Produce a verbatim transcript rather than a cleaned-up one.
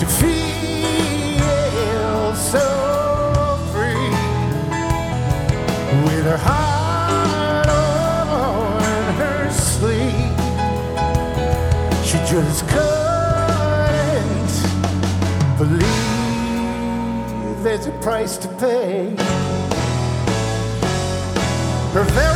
feels so free with her heart on her sleeve. She just couldn't believe there's a price to pay. Her very